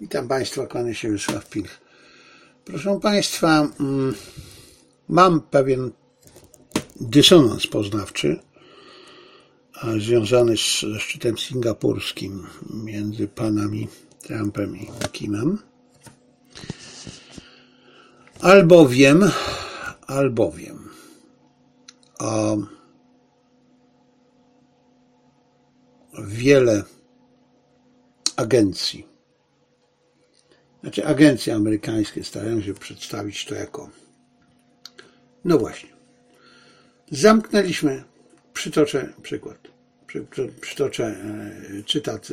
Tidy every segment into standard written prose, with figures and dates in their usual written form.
Witam Państwa, kłania się Wiesław Pilch. Proszę Państwa, mam pewien dysonans poznawczy związany ze szczytem singapurskim między panami Trumpem i Kimem. Albowiem wiele agencje amerykańskie starają się przedstawić to jako, no właśnie, zamknęliśmy, przytoczę przykład, przytoczę cytat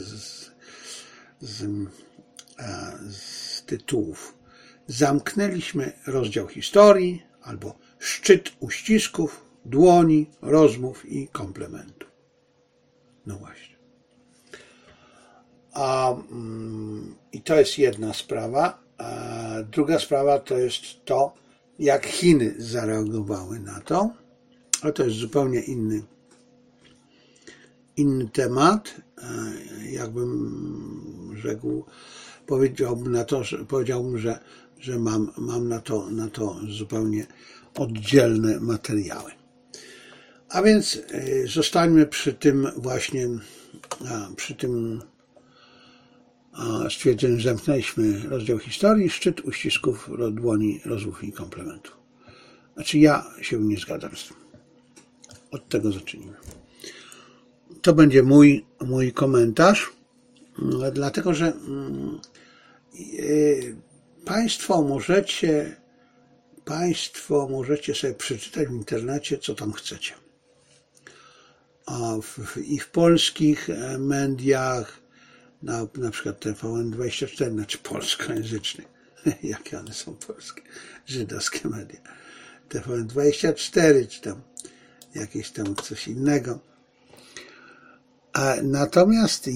z tytułów. Zamknęliśmy rozdział historii albo szczyt uścisków, dłoni, rozmów i komplementów. No właśnie. I to jest jedna sprawa. A druga sprawa to jest to, jak Chiny zareagowały na to. Ale to jest zupełnie inny temat. Jakbym rzekł, powiedziałbym, że mam na to zupełnie oddzielne materiały. A więc zostańmy przy tym właśnie, przy tym stwierdzeniu, że zamknęliśmy rozdział historii, szczyt uścisków, dłoni, rozmów i komplementów. Znaczy ja się nie zgadzam z tym. Od tego zacznijmy. To będzie mój komentarz, dlatego że Państwo możecie sobie przeczytać w internecie, co tam chcecie. I w polskich mediach, na przykład TVN24, znaczy polskojęzycznych, jakie one są polskie, żydowskie media, TVN24, czy tam jakieś tam coś innego. Natomiast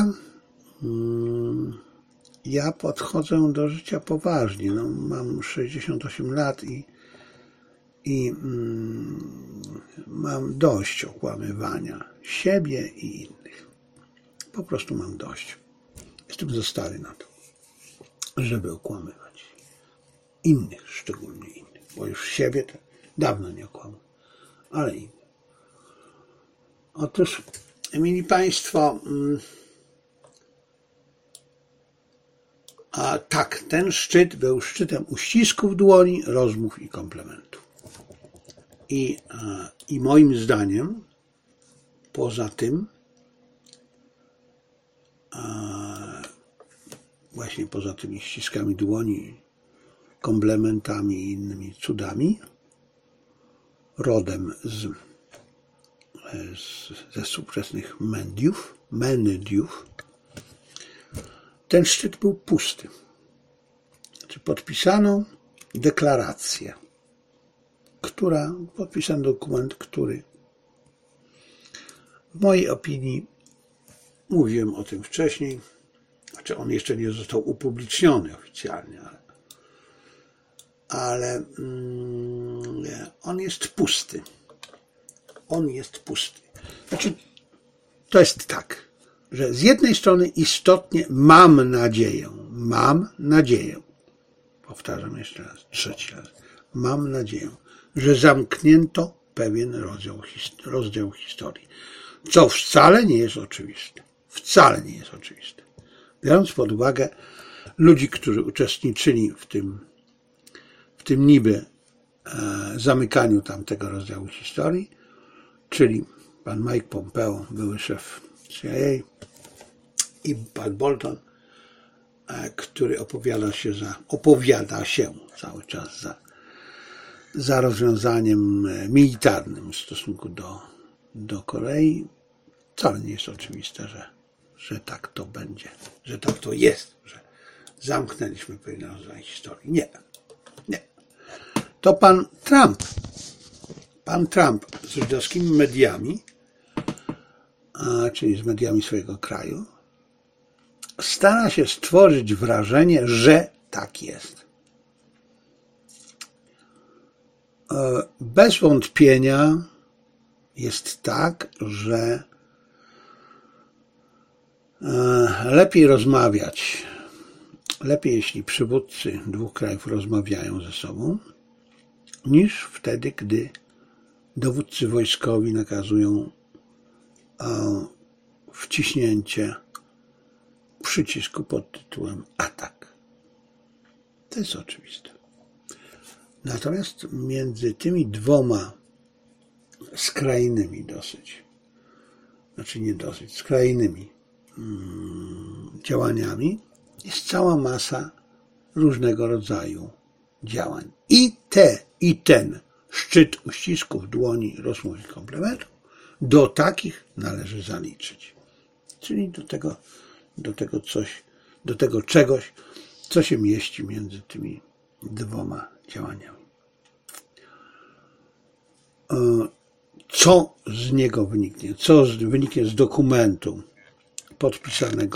ja podchodzę do życia poważnie. No, mam 68 lat i mam dość okłamywania siebie i innych. Po prostu mam dość. Jestem za stary na to, żeby okłamywać innych, szczególnie innych, bo już siebie to dawno nie okłamuję, ale innych. Otóż, mili Państwo, tak, ten szczyt był szczytem uścisków dłoni, rozmów i komplementów. I moim zdaniem, poza tym, właśnie poza tymi ściskami dłoni, komplementami i innymi cudami, rodem ze współczesnych mediów, ten szczyt był pusty. Znaczy podpisano deklarację, podpisano dokument, który w mojej opinii, mówiłem o tym wcześniej, znaczy on jeszcze nie został upubliczniony oficjalnie, ale on jest pusty. Znaczy, to jest tak, że z jednej strony istotnie mam nadzieję, powtarzam jeszcze raz, trzeci raz, mam nadzieję, że zamknięto pewien rozdział historii, co wcale nie jest oczywiste. Biorąc pod uwagę ludzi, którzy uczestniczyli w tym niby zamykaniu tamtego rozdziału historii, czyli pan Mike Pompeo, były szef CIA, i pan Bolton, który opowiada się cały czas za rozwiązaniem militarnym w stosunku do Korei. Wcale nie jest oczywiste, że tak to będzie, że tak to jest, że zamknęliśmy pewien rodzaj historii. Nie. To pan Trump z żydowskimi mediami, czyli z mediami swojego kraju, stara się stworzyć wrażenie, że tak jest. Bez wątpienia jest tak, że lepiej rozmawiać lepiej, jeśli przywódcy dwóch krajów rozmawiają ze sobą, niż wtedy, gdy dowódcy wojskowi nakazują wciśnięcie przycisku pod tytułem atak. To jest oczywiste. Natomiast między tymi dwoma skrajnymi skrajnymi działaniami jest cała masa różnego rodzaju działań. I ten szczyt uścisków dłoni, rozmów i komplementów do takich należy zaliczyć. Czyli do tego czegoś, co się mieści między tymi dwoma działaniami. Co z niego wyniknie? Co wyniknie z dokumentu podpisanego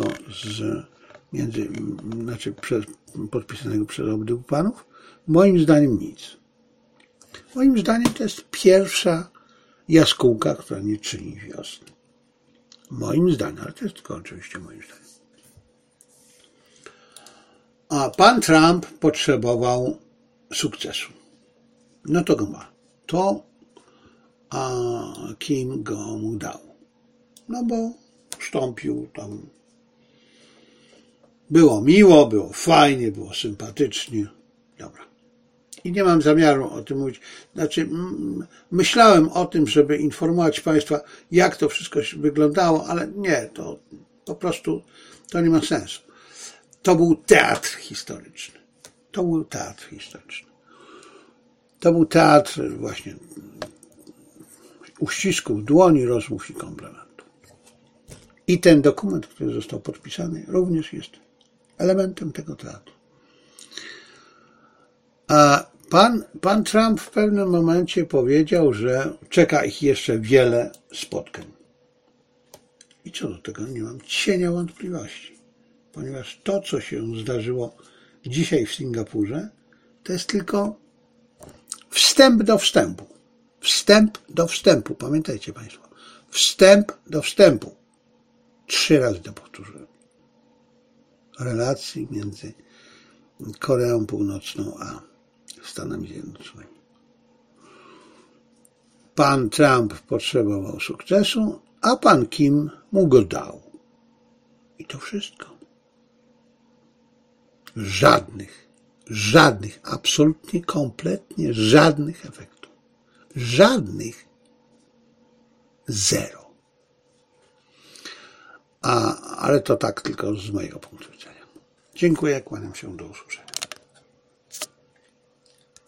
podpisanego przez obydwu panów? Moim zdaniem nic. Moim zdaniem to jest pierwsza jaskółka, która nie czyni wiosny. Moim zdaniem, ale to jest tylko oczywiście moim zdaniem. A pan Trump potrzebował sukcesu. No to go ma. To Kim go mu dał. No bo wstąpił tam. Było miło, było fajnie, było sympatycznie. Dobra. I nie mam zamiaru o tym mówić. Znaczy, myślałem o tym, żeby informować Państwa, jak to wszystko wyglądało, ale nie, to po prostu to nie ma sensu. To był teatr historyczny. To był teatr właśnie uścisków dłoni, rozmów i komplementów. I ten dokument, który został podpisany, również jest elementem tego teatru. A pan Trump w pewnym momencie powiedział, że czeka ich jeszcze wiele spotkań. I co do tego nie mam cienia wątpliwości, ponieważ to, co się zdarzyło dzisiaj w Singapurze, to jest tylko wstęp do wstępu. Wstęp do wstępu, pamiętajcie Państwo. Wstęp do wstępu. 3 razy to powtórzyłem. Relacji między Koreą Północną a Stanami Zjednoczonymi. Pan Trump potrzebował sukcesu, a pan Kim mu go dał. I to wszystko. Żadnych, absolutnie, kompletnie żadnych efektów. Żadnych. Zero. Ale to tak tylko z mojego punktu widzenia. Dziękuję, kłaniam się, do usłyszenia.